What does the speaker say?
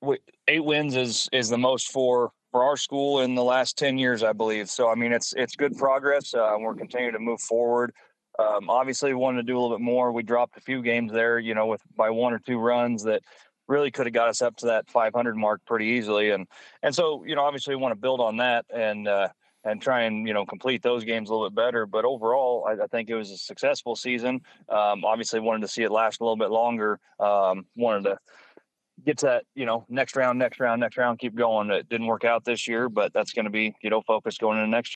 8 wins is the most for our school in the last 10 years, I believe. So I mean, it's good progress. We're continuing to move forward. Obviously, we wanted to do a little bit more. We dropped a few games there, with by one or two runs that really could have got us up to that 500 mark pretty easily. And so obviously, we want to build on that and try and complete those games a little bit better. But overall, I think it was a successful season. Obviously, wanted to see it last a little bit longer. Wanted to get to that, next round, keep going. It didn't work out this year, but that's going to be, focused going into next year.